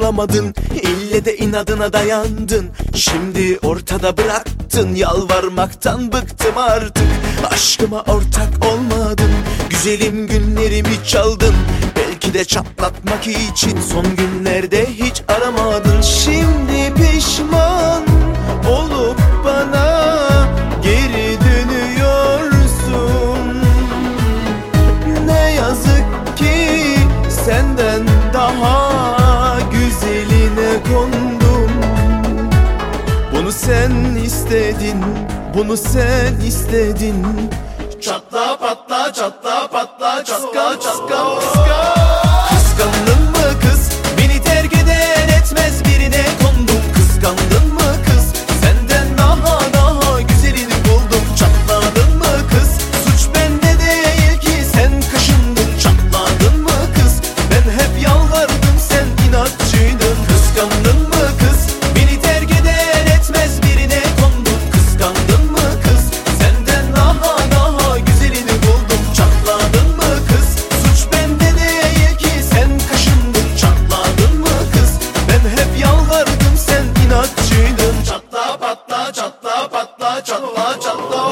kurtulamadın, ille de inadına dayandın. Şimdi ortada bıraktın, yalvarmaktan bıktım artık. Aşkıma ortak olmadın, güzelim günlerimi çaldın. Belki de çatlatmak için son günlerde hiç aramadın. Şimdi pişman olup bana geri dönüyorsun. Ne yazık ki senden daha güzeline kondum. Bunu sen istedin, bunu sen istedin. Çatla patla, çatla patla, çatka çatka çatka. Kıskandın mı kız? Beni terk eden etmez birine kondum. Kıskandın mı kız? Senden daha güzelini buldum. Çatladın mı kız? Suç bende değil ki sen kaşındın. Çatladın mı kız? Ben hep yalvardım, sen inatçıydın. Kıskandın mı kız? Beni terk eden etmez birine kondum. Kıskandın mı kız? Senden daha güzelini buldum. Çatladın mı kız? Suç bende değil ki sen kaşındın. Çatladın mı kız? Ben hep yalvardım, sen inatçıydın. Çatla patla, çatla patla, çatla çatla.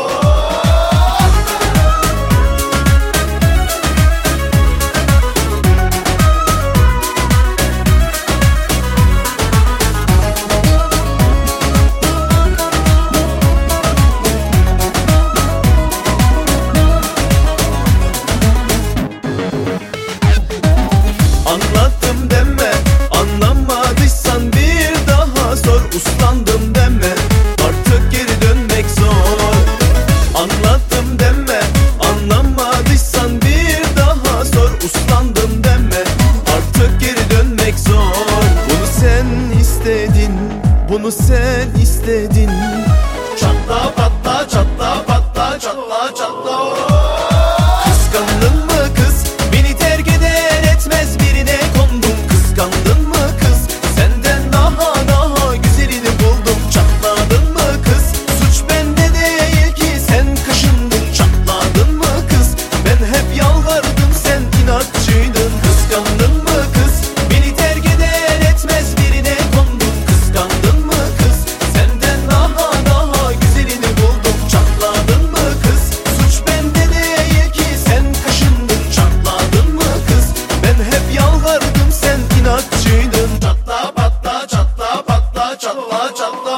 Anlattım deme, anlamadıysan bir daha sor. Uslandım deme, artık geri dönmek zor. Anlattım deme, anlamadıysan bir daha sor. Uslandım deme, artık geri dönmek zor. Bunu sen istedin, bunu sen istedin. Çatla patla, çatla patla, çatla çatla. Kıskandın mı kız? Beni terk eden etmez birine kondum. Kıskandın mı kız? Senden daha güzelini buldum. Çatladın mı kız? Suç bende değil ki sen kaşındın. Çatladın mı kız? Ben hep yalvardım, sen inatçıydın. Kıskandın mı kız? Beni terk eden etmez birine kondum. Kıskandın mı kız? Senden daha güzelini buldum. Çatladın mı kız? Suç bende değil ki sen kaşındın. Çatladın mı kız? Ben hep yalvardım, sen inatçıydın. Çatla patla, çatla patla, çatla çatla.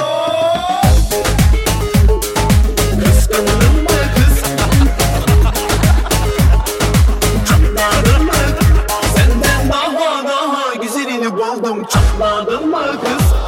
Kıskandın mı kız? Çatladın mı? Senden daha güzelini buldum. Çatladın mı kız?